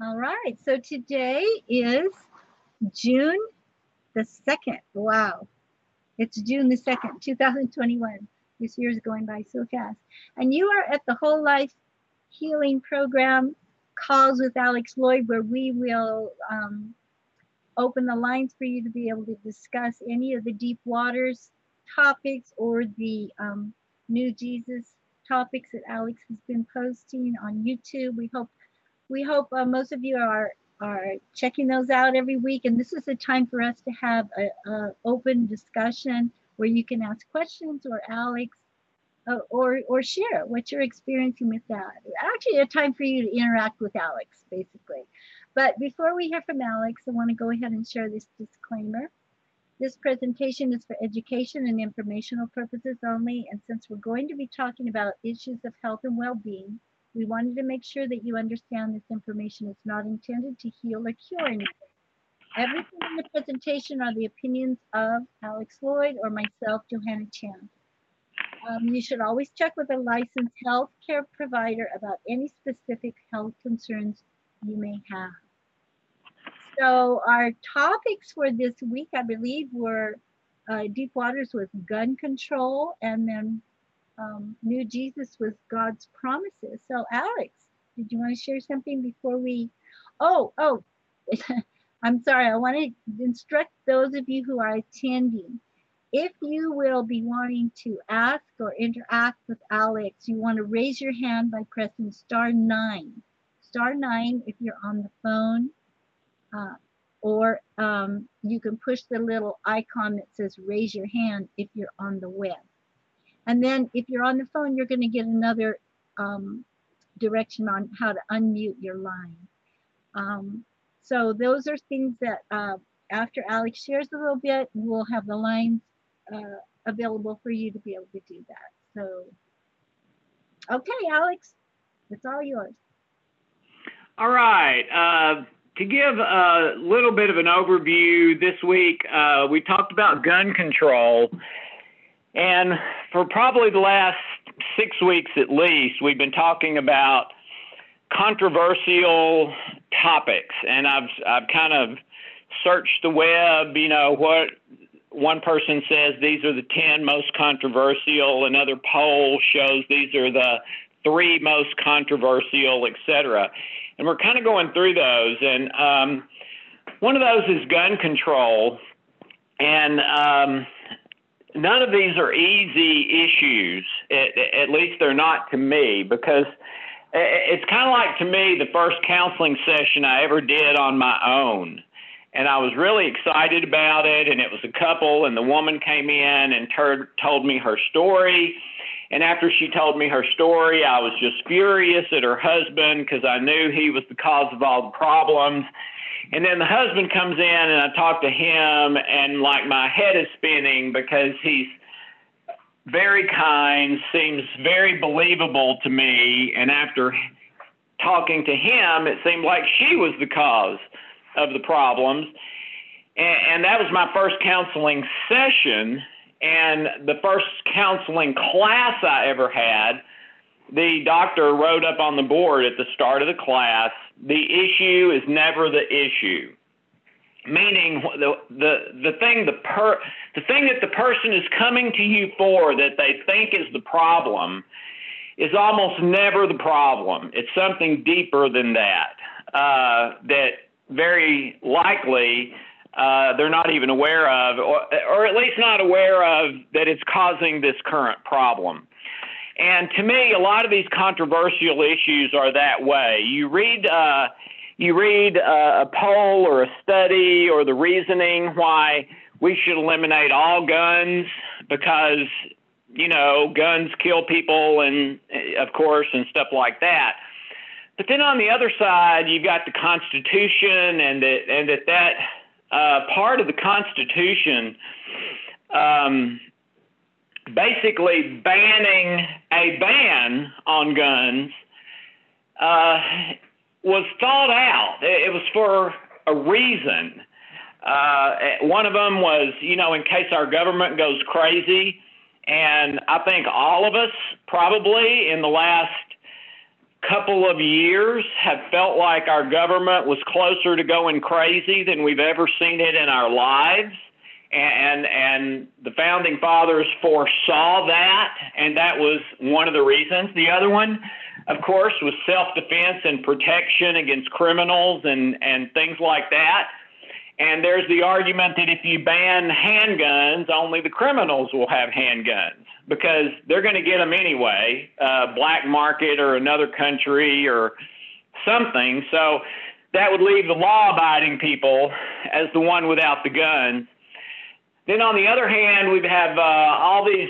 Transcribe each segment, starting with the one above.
All right. So today is June the 2nd. Wow. It's June the 2nd, 2021. This year is going by so fast. And you are at the Whole Life Healing Program Calls with Alex Lloyd, where we will open the lines for you to be able to discuss any of the deep waters topics or the new Jesus topics that Alex has been posting on YouTube. We hope most of you are checking those out every week, and this is a time for us to have a open discussion where you can ask questions or Alex or share what you're experiencing with that. Actually, a time for you to interact with Alex, basically. But before we hear from Alex, I want to go ahead and share this disclaimer. This presentation is for education and informational purposes only, and since we're going to be talking about issues of health and well-being, we wanted to make sure that you understand this information is not intended to heal or cure anything. Everything in the presentation are the opinions of Alex Lloyd or myself, Johanna Chan. You should always check with a licensed healthcare provider about any specific health concerns you may have. So our topics for this week, I believe, were Deep Waters with gun control, and then New Jesus with God's promises. So Alex, did you want to share something before we? Oh, I'm sorry. I want to instruct those of you who are attending. If you will be wanting to ask or interact with Alex, you want to raise your hand by pressing *9. *9 if you're on the phone, or you can push the little icon that says raise your hand if you're on the web. And then if you're on the phone, you're going to get another direction on how to unmute your line. So those are things that after Alex shares a little bit, we'll have the lines available for you to be able to do that. So, okay, Alex, it's all yours. All right. To give a little bit of an overview this week, we talked about gun control. And for probably the last 6 weeks at least, we've been talking about controversial topics. And I've kind of searched the web, what one person says these are the 10 most controversial, another poll shows these are the 3 most controversial, etc. And we're kind of going through those. And one of those is gun control. And none of these are easy issues, at least they're not to me, because it's kind of like, to me, the first counseling session I ever did on my own. And I was really excited about it, and it was a couple, and the woman came in and told me her story. And after she told me her story, I was just furious at her husband because I knew he was the cause of all the problems. And then the husband comes in and I talk to him, and like my head is spinning because he's very kind, seems very believable to me. And after talking to him, it seemed like she was the cause of the problems. And that was my first counseling session. And the first counseling class I ever had, the doctor wrote up on the board at the start of the class, the issue is never the issue. Meaning the thing that the person is coming to you for that they think is the problem is almost never the problem. It's something deeper than that, that very likely they're not even aware of, or at least not aware of that it's causing this current problem. And to me, a lot of these controversial issues are that way. You read a poll or a study or the reasoning why we should eliminate all guns because, guns kill people and, of course, and stuff like that. But then on the other side, you've got the Constitution and that part of the Constitution basically banning a ban on guns was thought out. It was for a reason. One of them was, in case our government goes crazy. And I think all of us probably in the last couple of years have felt like our government was closer to going crazy than we've ever seen it in our lives. And the founding fathers foresaw that, and that was one of the reasons. The other one, of course, was self-defense and protection against criminals and things like that. And there's the argument that if you ban handguns, only the criminals will have handguns because they're going to get them anyway, black market or another country or something. So that would leave the law-abiding people as the one without the guns. Then on the other hand, we have all these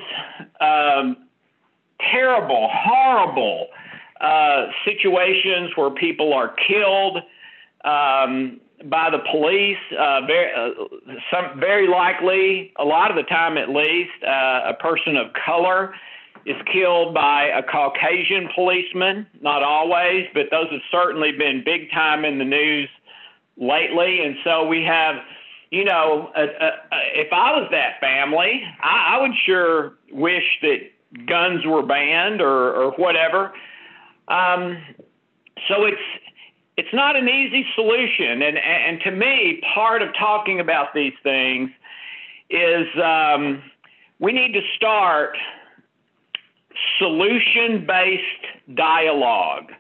terrible, horrible situations where people are killed by the police. Very likely, a lot of the time at least, a person of color is killed by a Caucasian policeman. Not always, but those have certainly been big time in the news lately. And so we have, you know, if I was that family, I would sure wish that guns were banned or whatever. So it's not an easy solution. And to me, part of talking about these things is we need to start solution-based dialogue.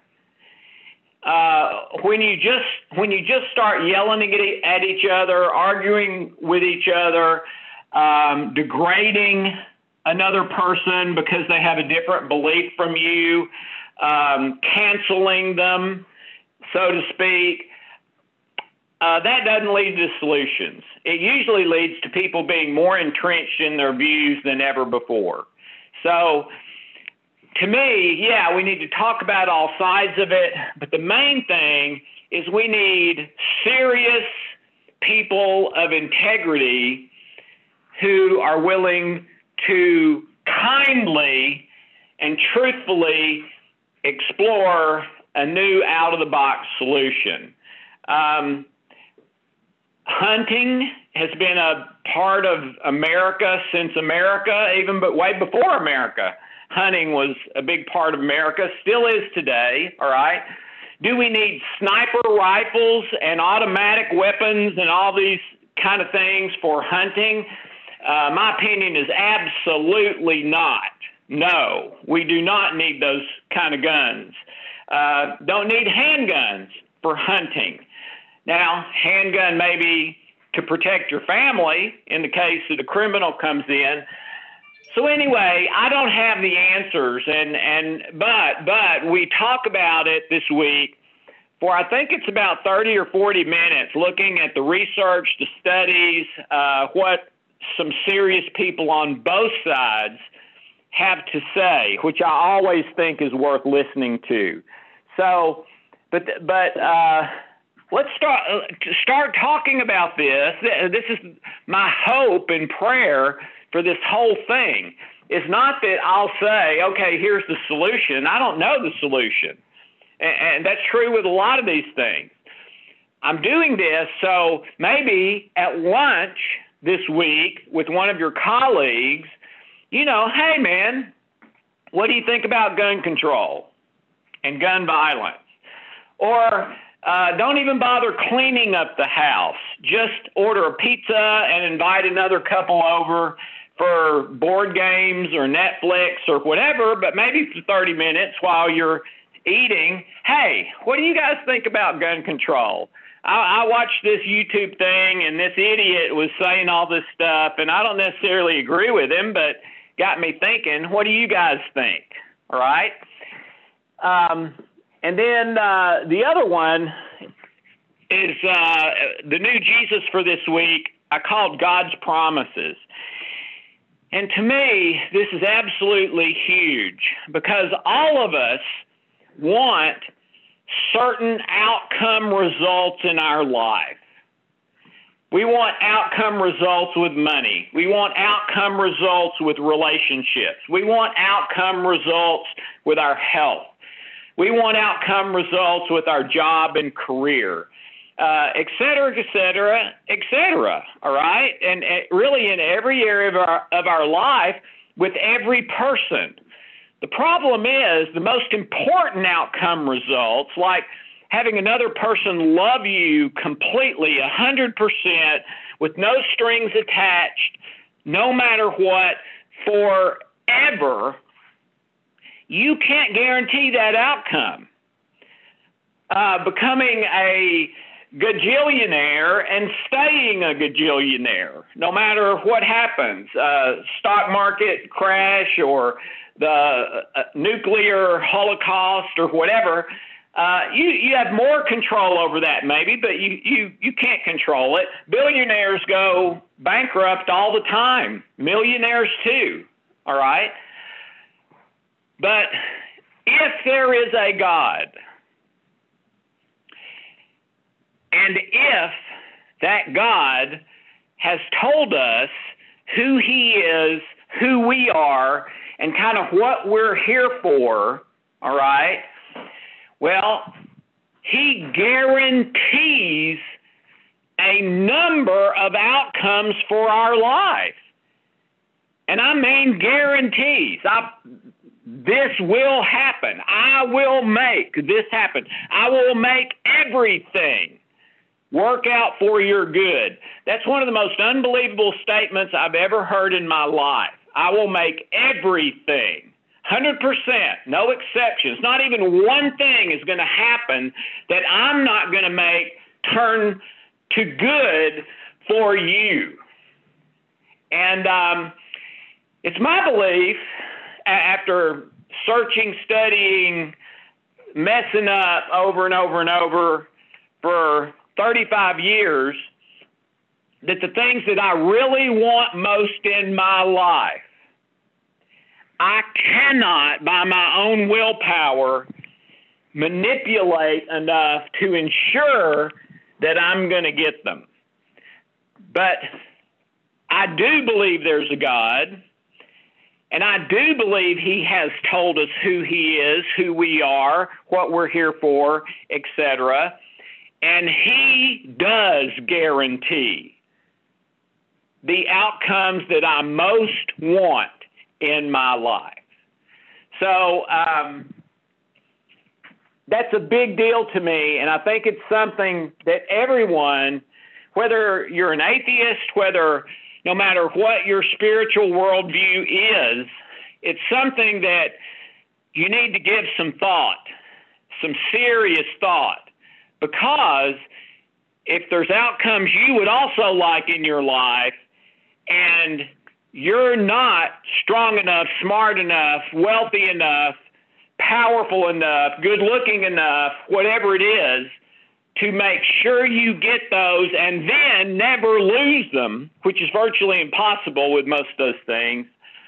When you just start yelling at each other, arguing with each other, degrading another person because they have a different belief from you, canceling them, so to speak, that doesn't lead to solutions. It usually leads to people being more entrenched in their views than ever before. So to me, yeah, we need to talk about all sides of it, but the main thing is we need serious people of integrity who are willing to kindly and truthfully explore a new out-of-the-box solution. Hunting has been a part of America since America, but way before America. Hunting was a big part of America, still is today, all right? Do we need sniper rifles and automatic weapons and all these kind of things for hunting? My opinion is absolutely not. No, we do not need those kind of guns. Don't need handguns for hunting. Now, handgun maybe to protect your family in the case that a criminal comes in. So anyway, I don't have the answers, but we talk about it this week for I think it's about 30 or 40 minutes, looking at the research, the studies, what some serious people on both sides have to say, which I always think is worth listening to. So, but let's start talking about this. This is my hope and prayer for this whole thing. It's not that I'll say, okay, here's the solution. I don't know the solution. And that's true with a lot of these things. I'm doing this so maybe at lunch this week with one of your colleagues, you know, hey, man, what do you think about gun control and gun violence? Or don't even bother cleaning up the house. Just order a pizza and invite another couple over for board games or Netflix or whatever, but maybe for 30 minutes while you're eating. Hey, what do you guys think about gun control? I watched this YouTube thing, and this idiot was saying all this stuff, and I don't necessarily agree with him, but got me thinking, what do you guys think? All right? And then the other one is the new Jesus for this week. I called God's Promises. And to me, this is absolutely huge because all of us want certain outcome results in our life. We want outcome results with money. We want outcome results with relationships. We want outcome results with our health. We want outcome results with our job and career, et cetera, et cetera, et cetera, all right? And really in every area of our life with every person. The problem is the most important outcome results, like having another person love you completely, 100%, with no strings attached, no matter what, forever, you can't guarantee that outcome. Becoming a gajillionaire and staying a gajillionaire, no matter what happens, stock market crash or the nuclear holocaust or whatever, you have more control over that maybe, but you can't control it. Billionaires go bankrupt all the time. Millionaires too, all right? But if there is a God, and if that God has told us who he is, who we are, and kind of what we're here for, all right, well, he guarantees a number of outcomes for our life. And I mean guarantees. This will happen. I will make this happen. I will make everything work out for your good. That's one of the most unbelievable statements I've ever heard in my life. I will make everything, 100%, no exceptions. Not even one thing is going to happen that I'm not going to make turn to good for you. And it's my belief, after searching, studying, messing up over and over and over for 35 years, that the things that I really want most in my life, I cannot, by my own willpower, manipulate enough to ensure that I'm going to get them. But I do believe there's a God, and I do believe he has told us who he is, who we are, what we're here for, etc. And he does guarantee the outcomes that I most want in my life. So that's a big deal to me, and I think it's something that everyone, whether you're an atheist, whether no matter what your spiritual worldview is, it's something that you need to give some thought, some serious thought, because if there's outcomes you would also like in your life, and you're not strong enough, smart enough, wealthy enough, powerful enough, good-looking enough, whatever it is, to make sure you get those and then never lose them, which is virtually impossible with most of those things,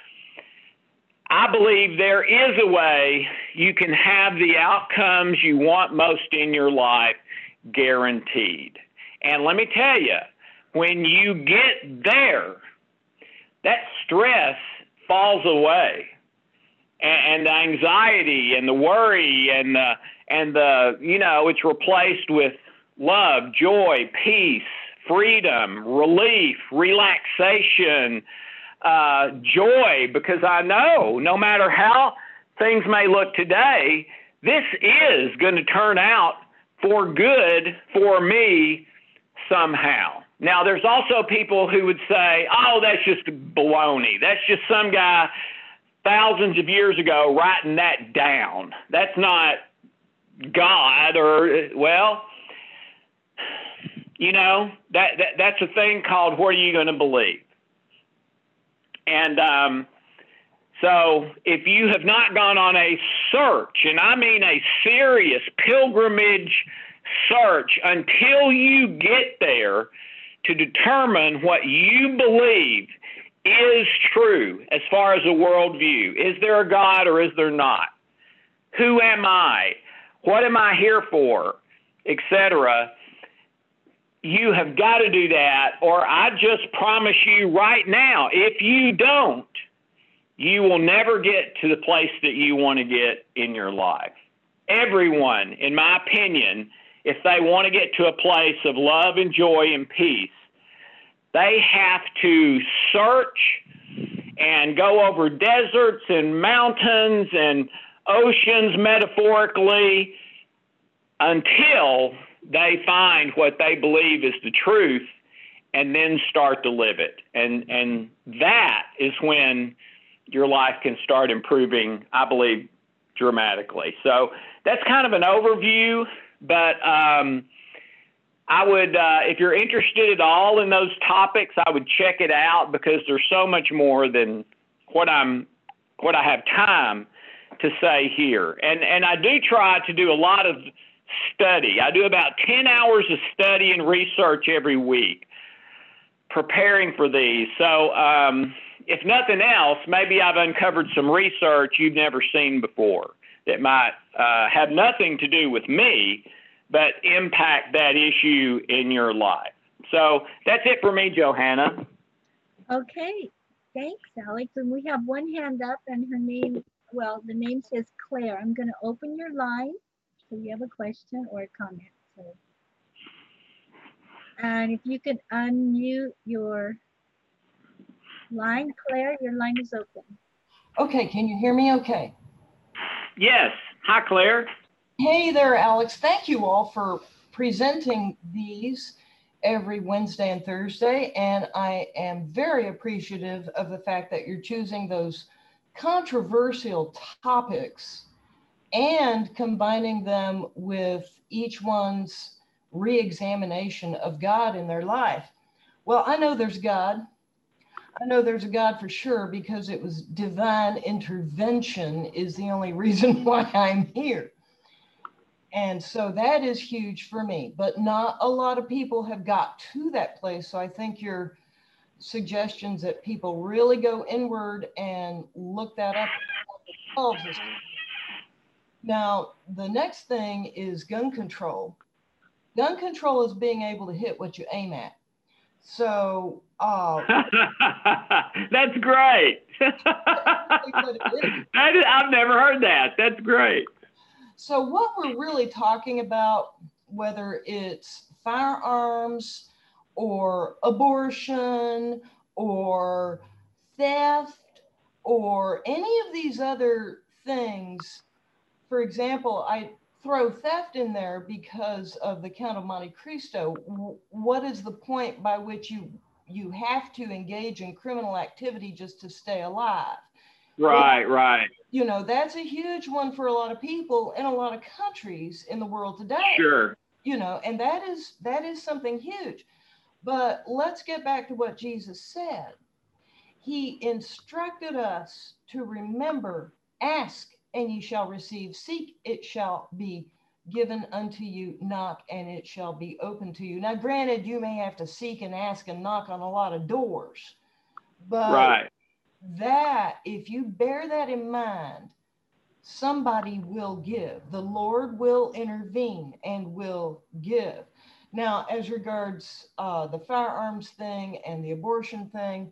I believe there is a way you can have the outcomes you want most in your life guaranteed. And let me tell you, when you get there, that stress falls away, and the anxiety and the worry and the it's replaced with love, joy, peace, freedom, relief, relaxation, joy, because I know no matter how things may look today, this is going to turn out for good for me somehow. Now, there's also people who would say, oh, that's just baloney. That's just some guy thousands of years ago writing that down. That's not God, or, well, that's a thing called what are you going to believe? And so if you have not gone on a search, and I mean a serious pilgrimage search until you get there to determine what you believe is true as far as a worldview. Is there a God or is there not? Who am I? What am I here for? Etc. You have got to do that, or I just promise you right now, if you don't, you will never get to the place that you want to get in your life. Everyone, in my opinion, if they want to get to a place of love and joy and peace, they have to search and go over deserts and mountains and oceans metaphorically until they find what they believe is the truth and then start to live it. And that is when your life can start improving, I believe, dramatically. So that's kind of an overview, but I would, if you're interested at all in those topics, I would check it out because there's so much more than what I have time to say here. And I do try to do a lot of study. I do about 10 hours of study and research every week preparing for these. So if nothing else, maybe I've uncovered some research you've never seen before that might have nothing to do with me, but impact that issue in your life. So that's it for me, Johanna. Okay, thanks, Alex. And we have one hand up, and her name, well, the name says Claire. I'm going to open your line so you have a question or a comment. So, and if you could unmute your line, Claire, your line is open. Okay, can you hear me okay? Yes. Hi, Claire. Hey there, Alex. Thank you all for presenting these every Wednesday and Thursday. And I am very appreciative of the fact that you're choosing those controversial topics and combining them with each one's re-examination of God in their life. Well, I know there's God. I know there's a God for sure, because it was divine intervention is the only reason why I'm here. And so that is huge for me, but not a lot of people have got to that place. So I think your suggestions that people really go inward and look that up themselves. Now, the next thing is gun control. Gun control is being able to hit what you aim at. So, that's great. I've never heard that. That's great. So what we're really talking about, whether it's firearms or abortion or theft or any of these other things, for example, I throw theft in there because of the Count of Monte Cristo. What is the point by which you have to engage in criminal activity just to stay alive? Right, right. You know, that's a huge one for a lot of people in a lot of countries in the world today. Sure. You know, and that is something huge. But let's get back to what Jesus said. He instructed us to remember, ask and ye shall receive, seek, it shall be given unto you, knock and it shall be open to you. Now, granted, you may have to seek and ask and knock on a lot of doors, but right. That, if you bear that in mind, somebody will give. The Lord will intervene and will give. Now, as regards the firearms thing and the abortion thing,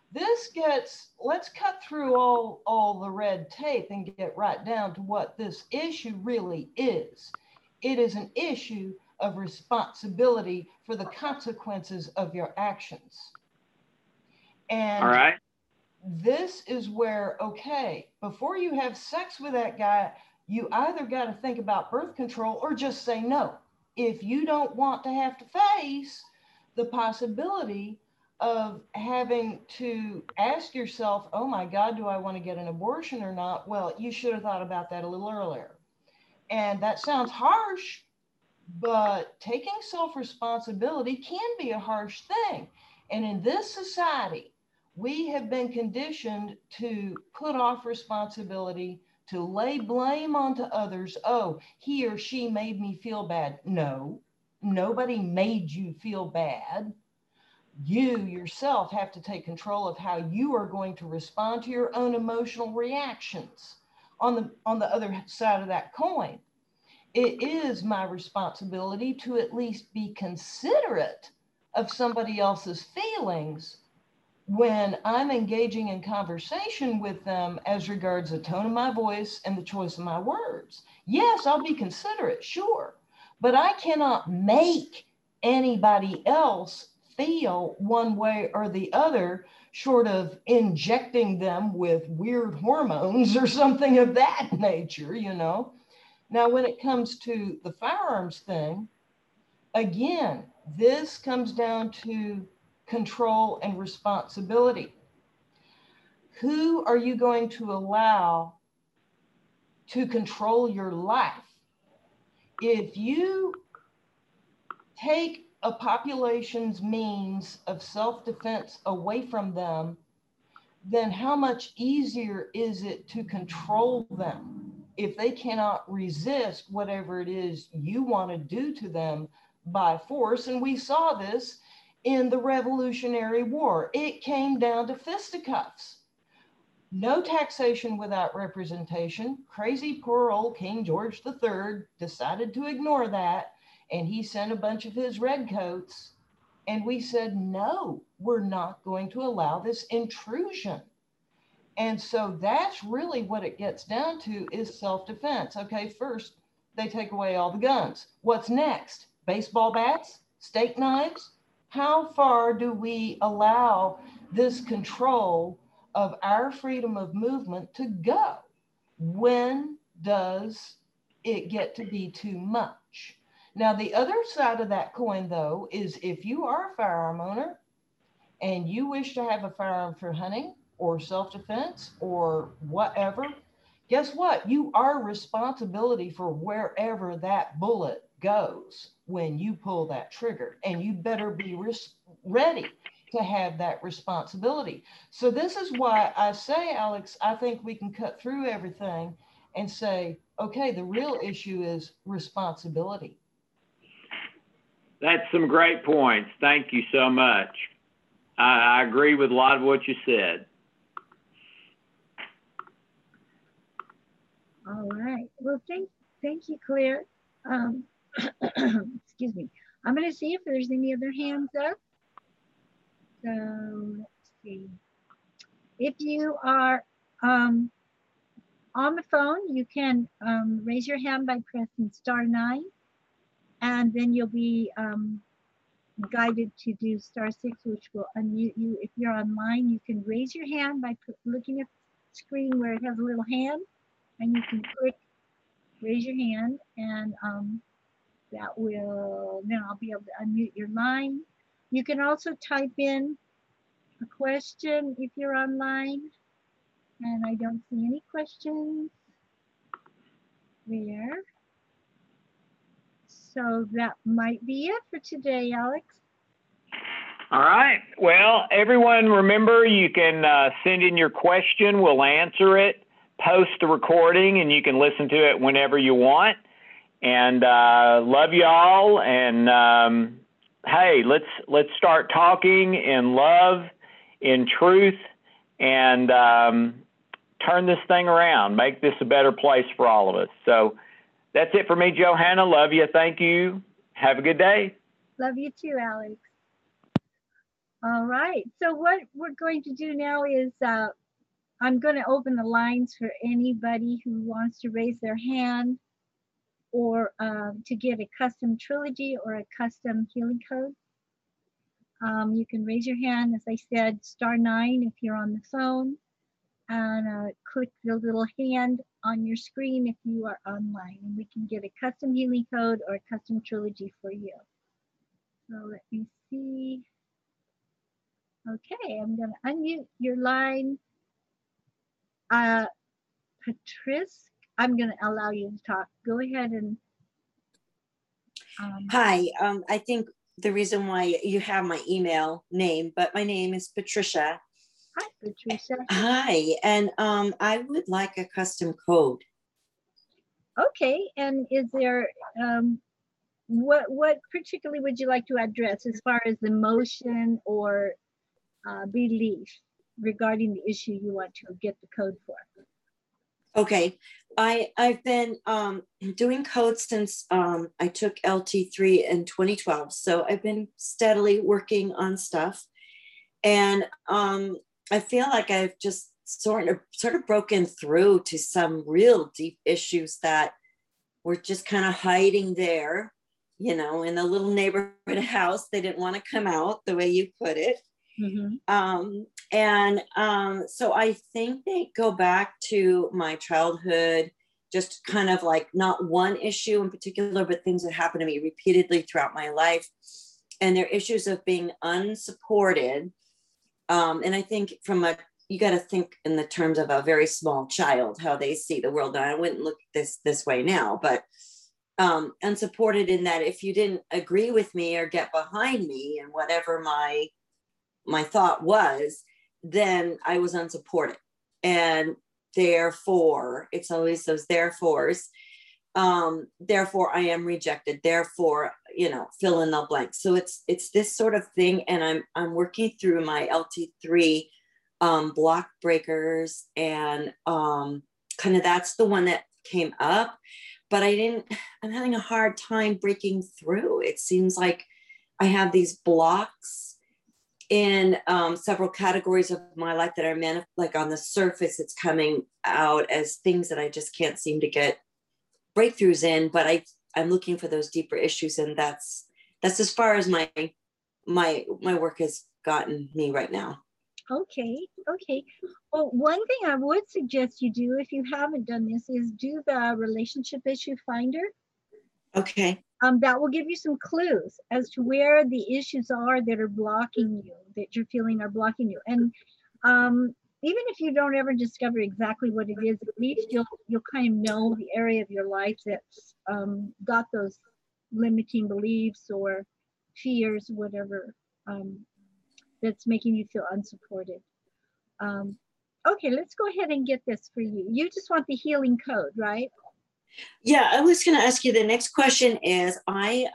let's cut through all the red tape and get right down to what this issue really is. It is an issue of responsibility for the consequences of your actions. And all right. This is where, okay, before you have sex with that guy, you either got to think about birth control or just say no. If you don't want to have to face the possibility of having to ask yourself, oh my God, do I want to get an abortion or not? Well, you should have thought about that a little earlier. And that sounds harsh, but taking self-responsibility can be a harsh thing. And in this society, we have been conditioned to put off responsibility, to lay blame onto others. Oh, he or she made me feel bad. No, nobody made you feel bad. You yourself have to take control of how you are going to respond to your own emotional reactions. On the other side of that coin, it is my responsibility to at least be considerate of somebody else's feelings when I'm engaging in conversation with them as regards the tone of my voice and the choice of my words. Yes, I'll be considerate, sure, but I cannot make anybody else feel one way or the other short of injecting them with weird hormones or something of that nature, you know. Now, when it comes to the firearms thing, again, this comes down to control and responsibility. Who are you going to allow to control your life? If you take a population's means of self-defense away from them, then how much easier is it to control them if they cannot resist whatever it is you want to do to them by force? And we saw this in the Revolutionary War. It came down to fisticuffs. No taxation without representation. Crazy poor old King George III decided to ignore that, and he sent a bunch of his redcoats, and we said, no, we're not going to allow this intrusion. And so that's really what it gets down to, is self-defense. Okay, first, they take away all the guns. What's next? Baseball bats? Steak knives? How far do we allow this control of our freedom of movement to go? When does it get to be too much? Now, the other side of that coin, though, is if you are a firearm owner and you wish to have a firearm for hunting or self-defense or whatever, guess what? You are responsibility for wherever that bullet goes when you pull that trigger, and you better be ready to have that responsibility. So this is why I say, Alex, I think we can cut through everything and say, okay, the real issue is responsibility. That's some great points. Thank you so much. I agree with a lot of what you said. All right. Well, thank you, Claire. Excuse me. I'm going to see if there's any other hands up. So let's see. If you are on the phone, you can raise your hand by pressing *9, and then you'll be guided to do *6, which will unmute you. If you're online, you can raise your hand by looking at the screen where it has a little hand, and you can click raise your hand, and that will, then I'll be able to unmute your line. You can also type in a question if you're online, and I don't see any questions there. So that might be it for today, Alex. All right. Well, everyone, remember, you can send in your question. We'll answer it, post the recording, and you can listen to it whenever you want. And love you all. And hey, let's start talking in love, in truth, and turn this thing around, make this a better place for all of us. So that's it for me, Johanna. Love you. Thank you. Have a good day. Love you too, Alex. All right. So what we're going to do now is I'm going to open the lines for anybody who wants to raise their hand or to get a custom trilogy or a custom healing code. You can raise your hand, as I said, *9 if you're on the phone, and click the little hand on your screen if you are online, and we can get a custom healing code or a custom trilogy for you. So let me see. Okay, I'm going to unmute your line. Patrice, I'm going to allow you to talk. Go ahead and. Hi, I think the reason why you have my email name, but my name is Patricia. Hi, Patricia. Hi, and I would like a custom code. Okay, and is there, what particularly would you like to address as far as emotion or belief regarding the issue you want to get the code for? Okay, I've been doing codes since I took LT3 in 2012. So I've been steadily working on stuff, and I feel like I've just sort of broken through to some real deep issues that were just kind of hiding there, you know, in a little neighborhood house. They didn't want to come out, the way you put it. Mm-hmm. And so I think they go back to my childhood, just kind of like not one issue in particular, but things that happen to me repeatedly throughout my life. And they're issues of being unsupported. And I think you got to think in the terms of a very small child, how they see the world. And I wouldn't look this way now, but unsupported in that if you didn't agree with me or get behind me and whatever my thought was, then I was unsupported. And therefore, it's always those therefores. Therefore, I am rejected. Therefore, fill in the blank. So it's this sort of thing. And I'm working through my LT3 block breakers, and kind of that's the one that came up. But I'm having a hard time breaking through. It seems like I have these blocks in several categories of my life that are like on the surface, it's coming out as things that I just can't seem to get breakthroughs in, but I'm looking for those deeper issues. And that's as far as my work has gotten me right now. Okay. Well, one thing I would suggest you do, if you haven't done this, is do the relationship issue finder. Okay. That will give you some clues as to where the issues are that are blocking you, that you're feeling are blocking you. And even if you don't ever discover exactly what it is, at least you'll kind of know the area of your life that's got those limiting beliefs or fears, whatever, that's making you feel unsupported. Okay, let's go ahead and get this for you. You just want the healing code, right? Yeah, I was going to ask you, the next question is, I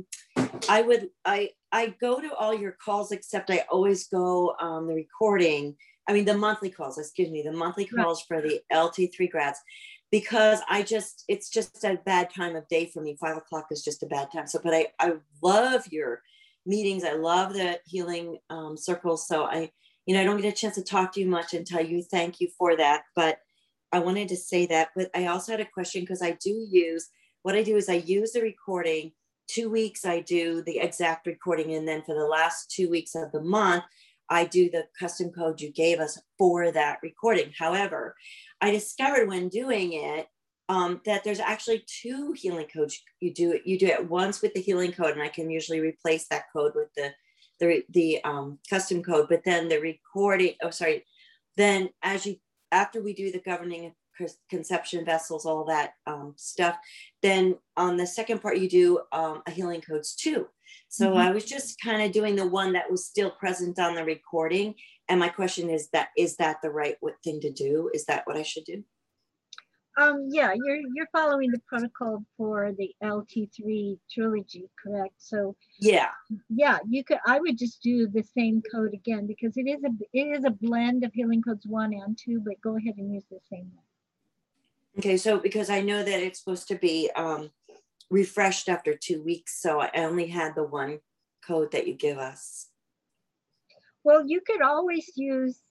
go to all your calls, except I always go the recording. I mean, the monthly calls, calls for the LT3 grads, because it's just a bad time of day for me. 5 o'clock is just a bad time. So, but I love your meetings. I love the healing circles. So I don't get a chance to talk to you much and tell you thank you for that. But I wanted to say that, but I also had a question, because I use the recording. 2 weeks I do the exact recording, and then for the last 2 weeks of the month, I do the custom code you gave us for that recording. However, I discovered when doing it that there's actually 2 healing codes. You do it once with the healing code, and I can usually replace that code with the custom code. But then the recording, then after we do the governing conception vessels, all that stuff, then on the second part, you do a healing codes too. So I was just kind of doing the one that was still present on the recording. And my question is that the right thing to do? Is that what I should do? Yeah, you're following the protocol for the LT3 trilogy, correct? So yeah, you could. I would just do the same code again, because it is a blend of healing codes 1 and 2. But go ahead and use the same one. Okay, so because I know that it's supposed to be refreshed after 2 weeks, so I only had the one code that you give us. Well, you could always use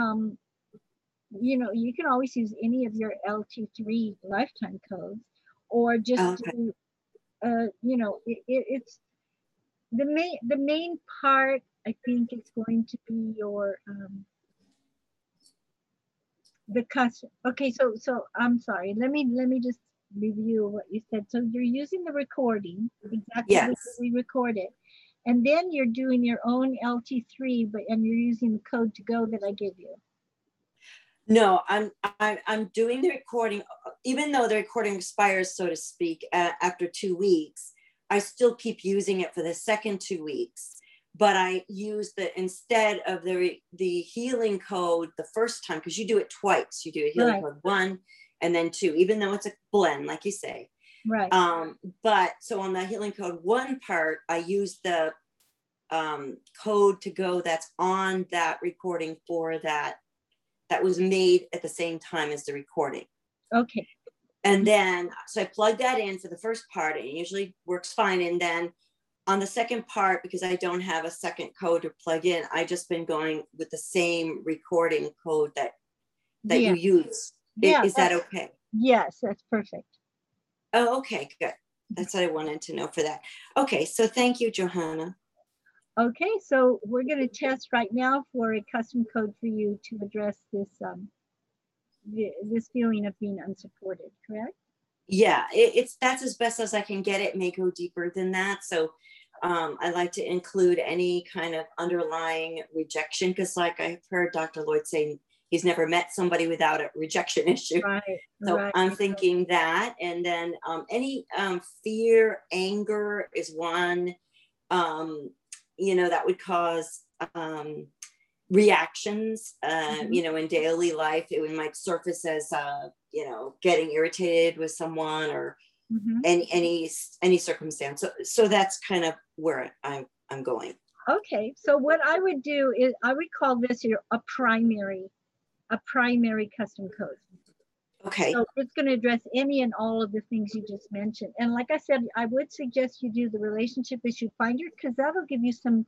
you can always use any of your LT3 lifetime codes, or just do, it's the main part, I think, is going to be your the custom. Okay, so I'm sorry. Let me just review what you said. So you're using the recording exactly as we recorded, and then you're doing your own LT3, and you're using the code to go that I gave you. No, I'm doing the recording, even though the recording expires, so to speak, after 2 weeks. I still keep using it for the second 2 weeks, but I use instead of the healing code the first time, because you do it twice. You do a healing code 1 and then 2, even though it's a blend, like you say. Right. But so on the healing code 1 part, I use the code to go that's on that recording for that was made at the same time as the recording. Okay. And then, so I plug that in for the first part. It usually works fine. And then on the second part, because I don't have a second code to plug in, I just been going with the same recording code that you use. Yeah, is that okay? Yes, that's perfect. Oh, okay, good. That's what I wanted to know for that. Okay, so thank you, Johanna. Okay, so we're going to test right now for a custom code for you to address this this feeling of being unsupported, correct? Yeah, that's as best as I can get. It may go deeper than that. So I like to include any kind of underlying rejection, because like I've heard Dr. Lloyd say, he's never met somebody without a rejection issue. Right. So right. I'm thinking that, and then any fear, anger is one, that would cause reactions, in daily life. It might surface as, getting irritated with someone, or any circumstance. So that's kind of where I'm going. Okay, so what I would do is I would call this a primary custom code. Okay. So it's going to address any and all of the things you just mentioned. And like I said, I would suggest you do the relationship issue finder, because that'll give you some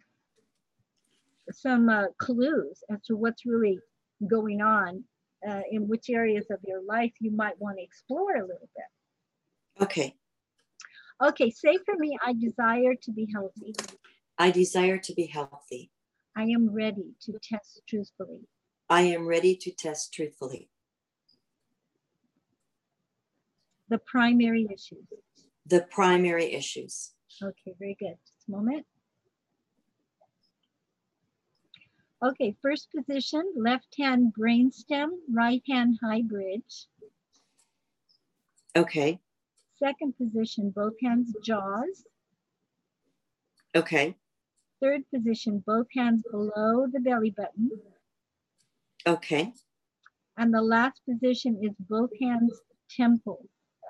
clues as to what's really going on, in which areas of your life you might want to explore a little bit. Okay. Okay, say for me, I desire to be healthy. I desire to be healthy. I am ready to test truthfully. I am ready to test truthfully. The primary issues. The primary issues. Okay, very good. Just a moment. Okay, first position, left hand brainstem, right hand high bridge. Okay. Second position, both hands jaws. Okay. Third position, both hands below the belly button. Okay. And the last position is both hands temples.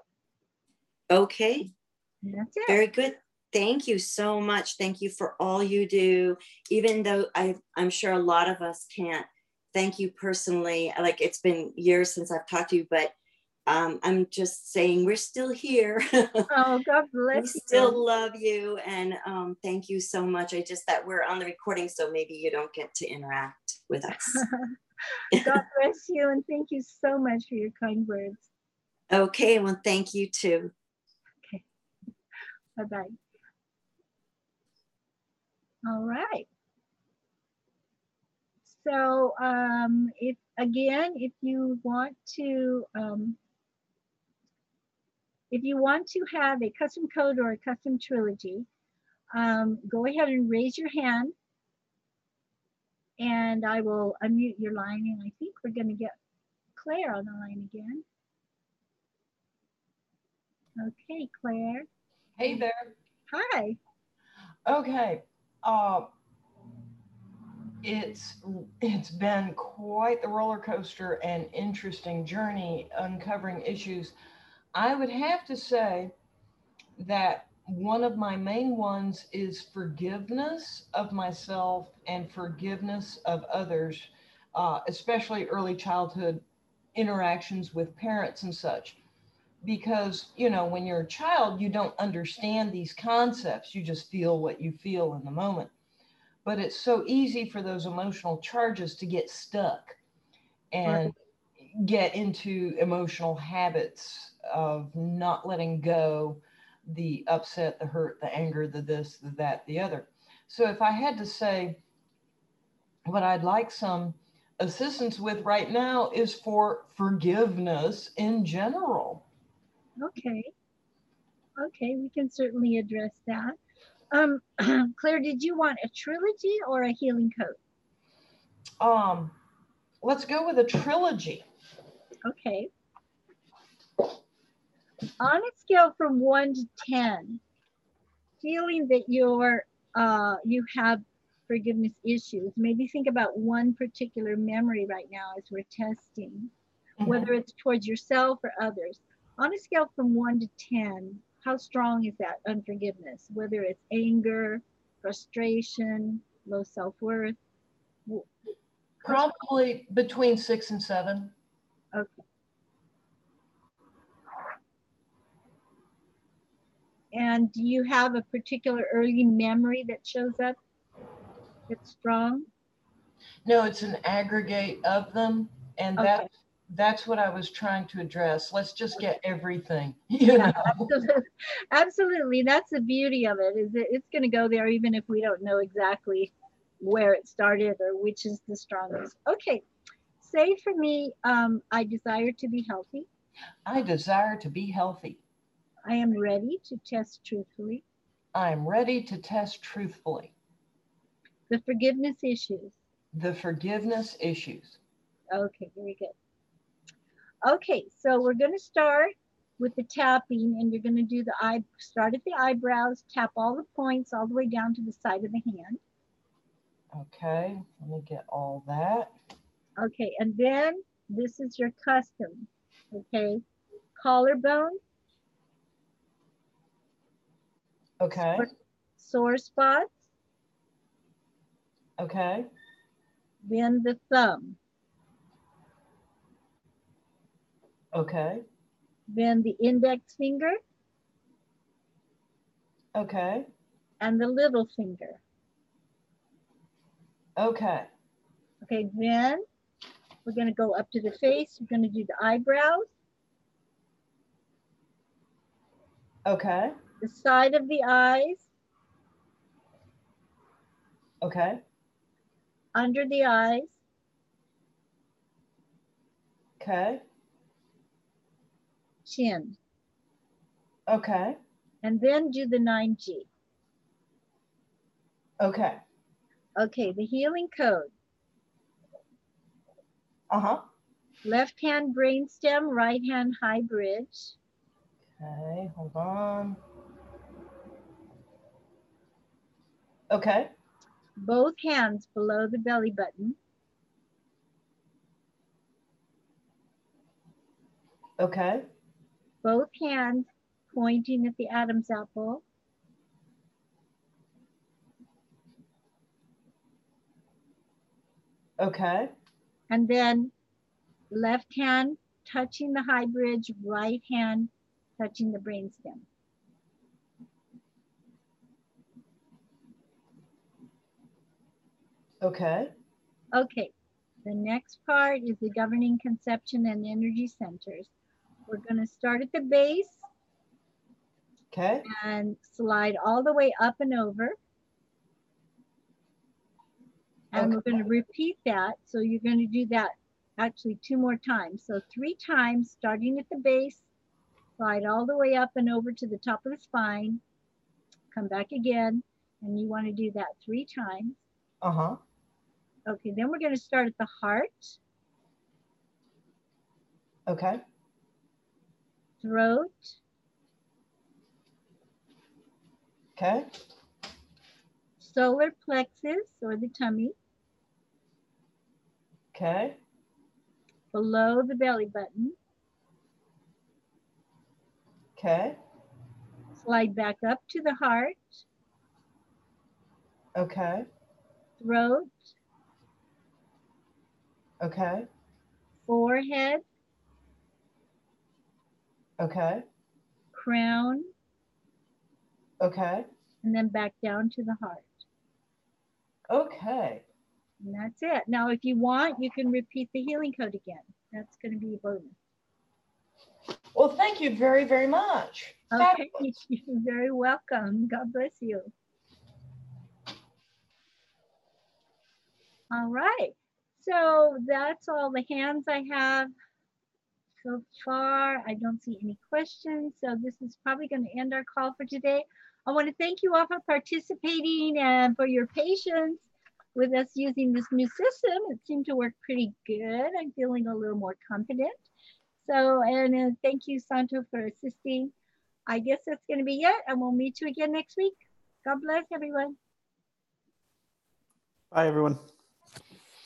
Okay. And that's it. Very good. Thank you so much. Thank you for all you do. Even though I'm sure a lot of us can't thank you personally. Like, it's been years since I've talked to you, but I'm just saying we're still here. Oh, God bless you. We still love you. And thank you so much. That we're on the recording, so maybe you don't get to interact with us. God bless you. And thank you so much for your kind words. Okay. Well, thank you too. Okay. Bye-bye. All right. So if you want to have a custom code or a custom trilogy, go ahead and raise your hand, and I will unmute your line. And I think we're going to get Claire on the line again. Okay, Claire. Hey there. Hi. Okay. It's been quite the roller coaster and interesting journey uncovering issues. I would have to say that one of my main ones is forgiveness of myself and forgiveness of others, especially early childhood interactions with parents and such. Because, when you're a child, you don't understand these concepts. You just feel what you feel in the moment. But it's so easy for those emotional charges to get stuck and get into emotional habits of not letting go, the upset, the hurt, the anger, the this, the that, the other. So if I had to say what I'd like some assistance with right now is for forgiveness in general. Okay. Okay, we can certainly address that. Claire, did you want a trilogy or a healing code? Let's go with a trilogy. Okay. On a scale from 1 to 10, feeling that you have forgiveness issues, maybe think about one particular memory right now as we're testing, whether it's towards yourself or others. On a scale from 1 to 10, how strong is that unforgiveness? Whether it's anger, frustration, low self-worth? Probably between 6 and 7. Okay. And do you have a particular early memory that shows up that's strong? No, it's an aggregate of them. And okay. That's what I was trying to address. Let's just get everything, you know. Absolutely. Absolutely. That's the beauty of it, is that it's going to go there even if we don't know exactly where it started or which is the strongest. Okay. Say for me, I desire to be healthy. I desire to be healthy. I am ready to test truthfully. I am ready to test truthfully. The forgiveness issues. The forgiveness issues. Okay, very good. Okay, so we're going to start with the tapping, and you're going to do start at the eyebrows, tap all the points all the way down to the side of the hand. Okay, let me get all that. Okay, and then this is your custom. Okay, collarbone. Okay. Sore spots. Okay. Then the thumb. Okay. Then the index finger. Okay. And the little finger. Okay. Okay, then we're going to go up to the face. We're going to do the eyebrows. Okay. The side of the eyes. Okay. Under the eyes. Okay. Chin. Okay. And then do the 9G. Okay. Okay, the healing code. Uh-huh. Left hand brainstem, right hand high bridge. Okay, hold on. Okay. Both hands below the belly button. Okay. Both hands pointing at the Adam's apple. Okay. And then left hand touching the high bridge, right hand touching the brainstem. Okay. Okay, the next part is the governing conception and energy centers. We're going to start at the base. Okay. And slide all the way up and over. And Okay. we're going to repeat that. So you're going to do that actually 2 more times. So 3 times, starting at the base, slide all the way up and over to the top of the spine, come back again, and you want to do that 3 times. Uh-huh. Okay, then we're going to start at the heart. Okay. Throat. Okay. Solar plexus, or the tummy. Okay. Below the belly button. Okay. Slide back up to the heart. Okay. Throat. Okay. Forehead. Okay. Crown. Okay. And then back down to the heart. Okay. And that's it. Now, if you want, you can repeat the healing code again. That's going to be a bonus. Well, thank you very, very much. Okay, you're very welcome. God bless you. All right. So that's all the hands I have so far. I don't see any questions. So this is probably going to end our call for today. I want to thank you all for participating and for your patience with us using this new system. It seemed to work pretty good. I'm feeling a little more confident. So, and thank you, Santo, for assisting. I guess that's going to be it, and we'll meet you again next week. God bless everyone. Bye, everyone.